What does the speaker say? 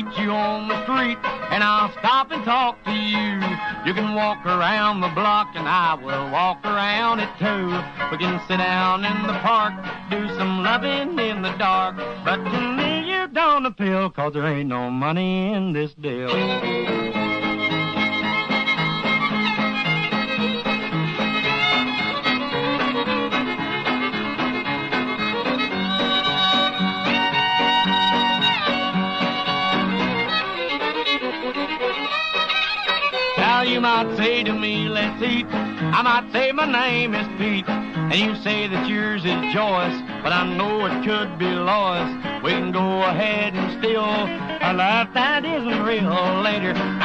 you on the street, and I'll stop and talk to you. You can walk around the block, and I will walk around it too. We can sit down in the park, do some loving in the dark. But to me, you don't appeal, 'cause there ain't no money in this deal. Now you might say to me, let's eat. I might say my name is Pete, and you say that yours is Joyce, but I know it could be Lois. We can go ahead and steal a life that isn't real later.